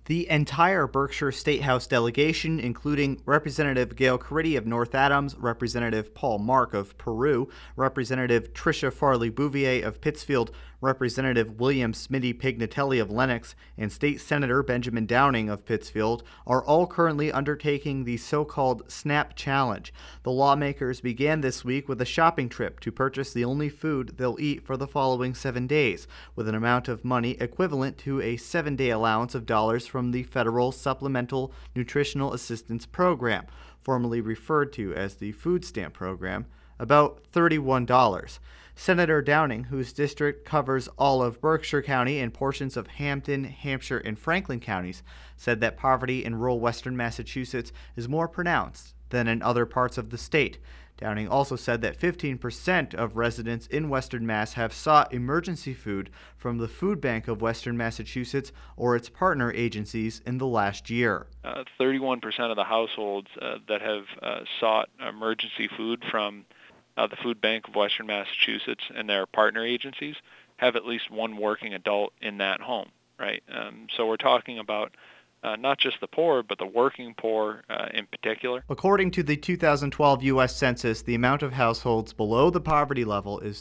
The entire Berkshire State House delegation, including Representative Gail Caridi of North Adams, Representative Paul Mark of Peru, Representative Tricia Farley Bouvier of Pittsfield, Representative William Smitty Pignatelli of Lenox, and State Senator Benjamin Downing of Pittsfield, are all currently undertaking the so-called SNAP Challenge. The lawmakers began this week with a shopping trip to purchase the only food they'll eat for the following 7 days, with an amount of money equivalent to a 7-day allowance of dollars from the Federal Supplemental Nutritional Assistance Program, formerly referred to as the Food Stamp Program, about $31. Senator Downing, whose district covers all of Berkshire County and portions of Hampton, Hampshire, and Franklin counties, said that poverty in rural western Massachusetts is more pronounced than in other parts of the state. Downing also said that 15% of residents in Western Mass have sought emergency food from the Food Bank of Western Massachusetts or its partner agencies in the last year. 31% of the households that have sought emergency food from the Food Bank of Western Massachusetts and their partner agencies have at least one working adult in that home, right? So we're talking about not just the poor, but the working poor in particular. According to the 2012 U.S. Census, the amount of households below the poverty level is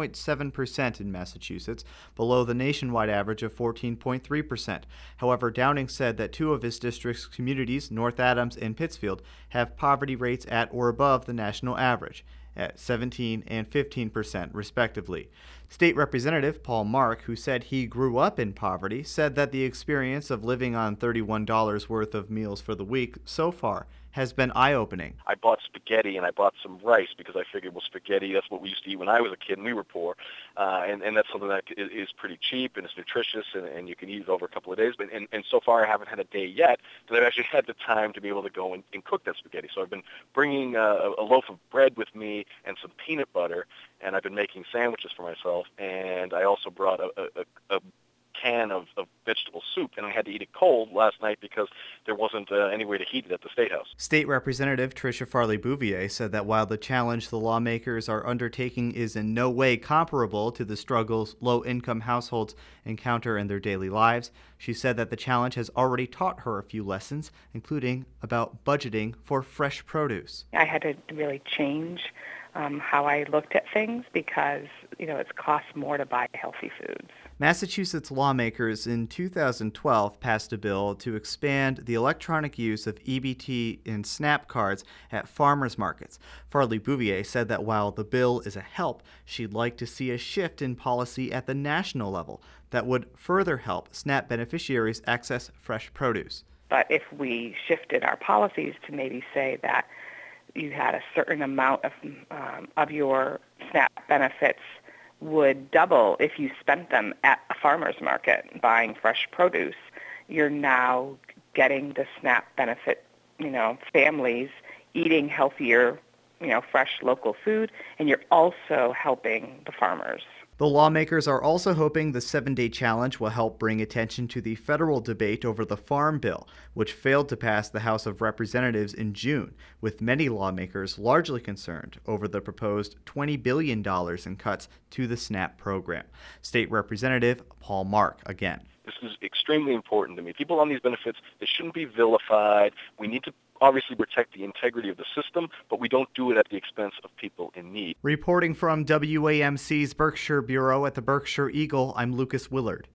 10.7% in Massachusetts, below the nationwide average of 14.3%. However, Downing said that two of his district's communities, North Adams and Pittsfield, have poverty rates at or above the national average, at 17 and 15%, respectively. State Representative Paul Mark, who said he grew up in poverty, said that the experience of living on $31 worth of meals for the week so far has been eye-opening. I bought spaghetti and I bought some rice because I figured, well, spaghetti, that's what we used to eat when I was a kid and we were poor. And that's something that is pretty cheap and it's nutritious and you can eat it over a couple of days. And so far I haven't had a day yet that I've actually had the time to be able to go and cook that spaghetti. So I've been bringing a loaf of bread with me and some peanut butter, and I've been making sandwiches for myself. And I also brought a can of vegetable soup, and I had to eat it cold last night because there wasn't any way to heat it at the State House. State Representative Tricia Farley Bouvier said that while the challenge the lawmakers are undertaking is in no way comparable to the struggles low-income households encounter in their daily lives, she said that the challenge has already taught her a few lessons, including about budgeting for fresh produce. I had to really change how I looked at things because, it's cost more to buy healthy foods. Massachusetts lawmakers in 2012 passed a bill to expand the electronic use of EBT and SNAP cards at farmers markets. Farley Bouvier said that while the bill is a help, she'd like to see a shift in policy at the national level that would further help SNAP beneficiaries access fresh produce. But if we shifted our policies to maybe say that you had a certain amount of your SNAP benefits would double if you spent them at a farmer's market buying fresh produce, you're now getting the SNAP benefit, families eating healthier, fresh local food, and you're also helping the farmers. The lawmakers are also hoping the 7-day challenge will help bring attention to the federal debate over the Farm Bill, which failed to pass the House of Representatives in June, with many lawmakers largely concerned over the proposed $20 billion in cuts to the SNAP program. State Representative Paul Mark again. This is extremely important to me. People on these benefits, they shouldn't be vilified. We need to obviously protect the integrity of the system, but we don't do it at the expense of people in need. Reporting from WAMC's Berkshire Bureau at the Berkshire Eagle, I'm Lucas Willard.